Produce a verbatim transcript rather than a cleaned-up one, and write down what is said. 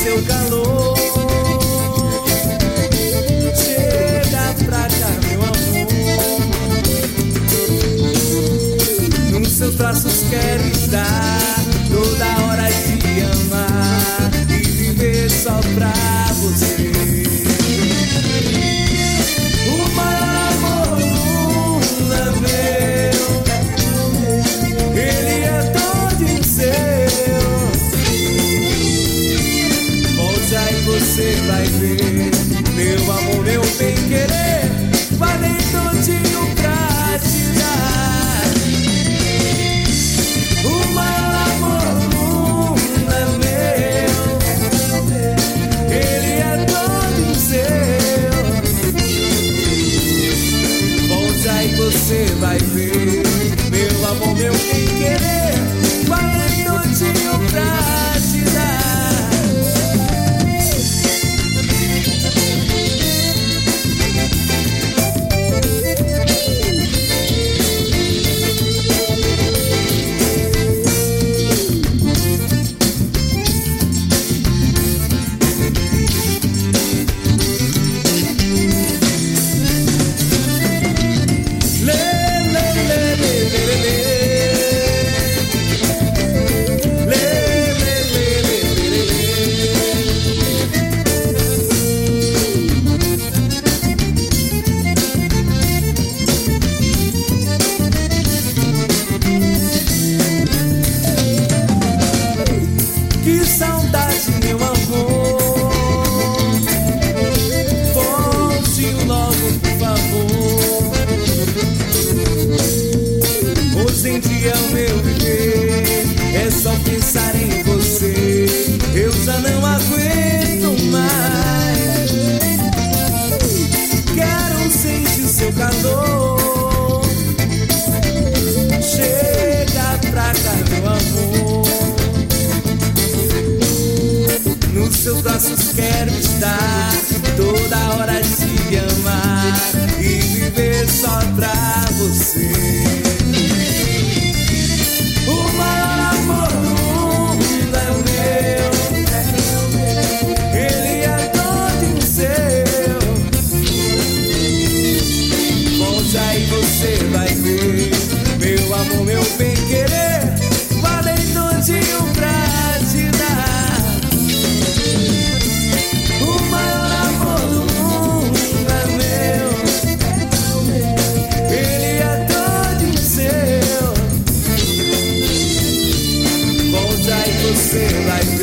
seu calor. Chega pra cá, meu amor. Nos seus braços quero estar, toda hora te amar e viver só pra você. O maior amor do mundo é meu, ele é todo seu. Volte aí, você vai ver, meu amor, meu bem querer, vai bem todinho pra te dar. O maior amor do mundo é meu, ele é todo seu. Volte aí, você vai ver, meu amor, meu bem querer, vai bem todinho pra te dar. Que saudade, meu amor, volte logo, por favor. Hoje em dia o meu viver é só pensar em você, eu já não aguento mais. Quero sentir seu calor. Chega pra cá, meu amor. Nos seus braços quero estar, toda hora te amar e viver só pra você. O maior amor do mundo é o meu, ele é todo seu. Volte aí, você vai ver, meu amor, meu bem querer, vai bem todinho pra te dar. Você vai